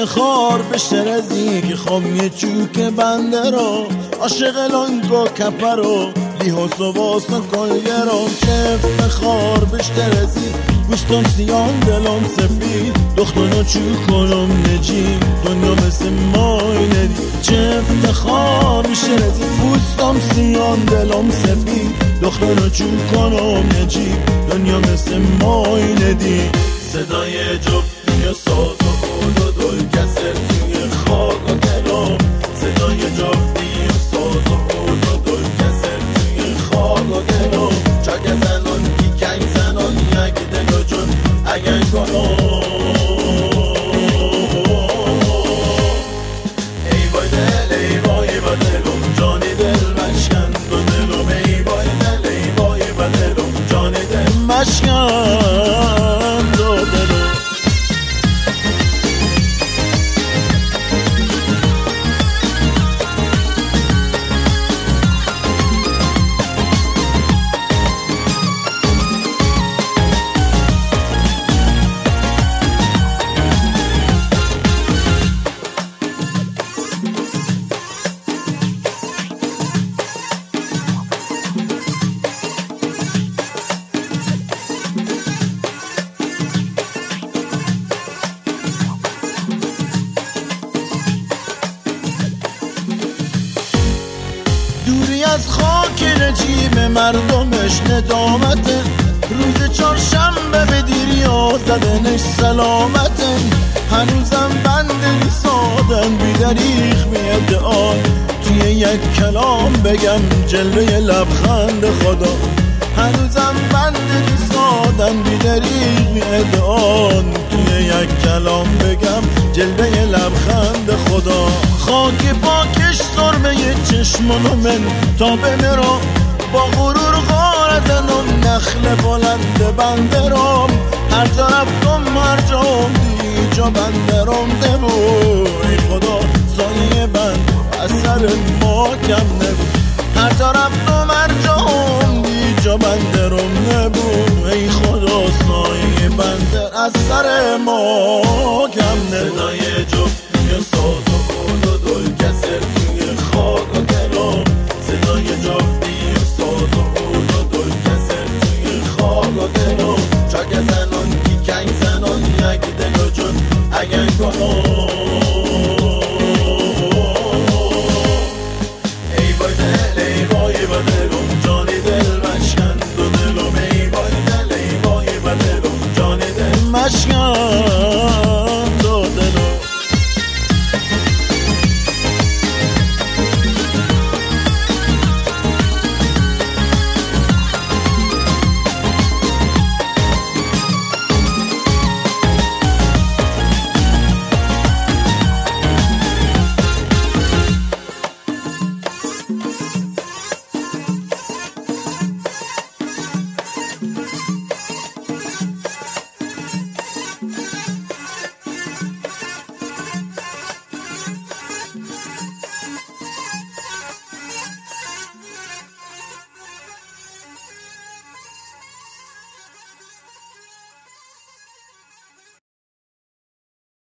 افتخار بیشتر از اینکه خوام یه چوک بنده رو عاشق لانگو کپر رو لیحاس و واسه کلگرام. چه افتخار بیشتر از این گوشتم سیان دلم سفید دخترنا چو کنم نجی دنیا مثل مای ندی. چه افتخار بیشتر از این پوستم سیان دلم سفید دخترنا چو کنم نجی دنیا مثل مای ندی. صدای جفتی و ساز و خود و دل کسر توی خاک و دلم. صدای جفتی و ساز و خود و دل کسر توی خاک و دلم. چاک زنان کی کنگ زنان یک دل و جون اگر کنم. ای وای دل ای وای با دلم جانی دل مشکن و دلم. ای وای دل ای وای با دلم جانی دل مشکن. دوری از خاک رجیم مردمش ندامته. روز چهارشنبه به دیریا زدنش سلامته. هنوزم بند سادن بی دریغ می ادعا توی یک کلام بگم جلوه لبخند خدا. هنوزم بند سادن بی دریغ می ادعا توی یک کلام بگم جلوه لبخند خدا. خاک پاکش سرمه چشمانو من تا بمیرم با غرور غار زنم نخل بلند بندرم. هر جا رفتم هر جا دی جا بندرم دمو. ای خدا سایه بند از سر ما کم نبود. هر جا رفتم هر جا دی جا بندرم نبود. ای خدا سایه بندر از سر ما کم نبود. صدای جفت